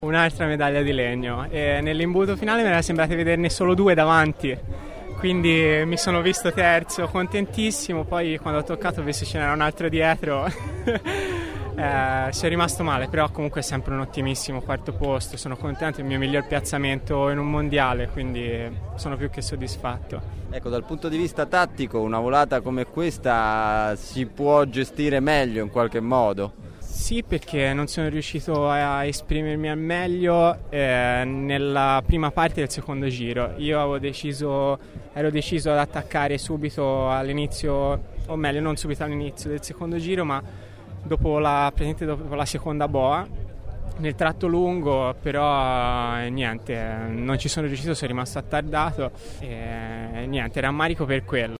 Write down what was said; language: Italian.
Un'altra medaglia di legno e nell'imbuto finale mi era sembrato vederne solo 2 davanti, quindi mi sono visto terzo, contentissimo. Poi quando ho toccato ho visto ce n'era un altro dietro. Sono rimasto male, però comunque è sempre un ottimissimo quarto posto, sono contento, è il mio miglior piazzamento in un mondiale, quindi sono più che soddisfatto. Ecco, dal punto di vista tattico una volata come questa si può gestire meglio in qualche modo? Sì, perché non sono riuscito a esprimermi al meglio nella prima parte del secondo giro. Io ero deciso ad attaccare subito all'inizio, o meglio non subito all'inizio del secondo giro, ma dopo la seconda boa, nel tratto lungo, però niente, non ci sono riuscito, sono rimasto attardato e niente, rammarico per quello.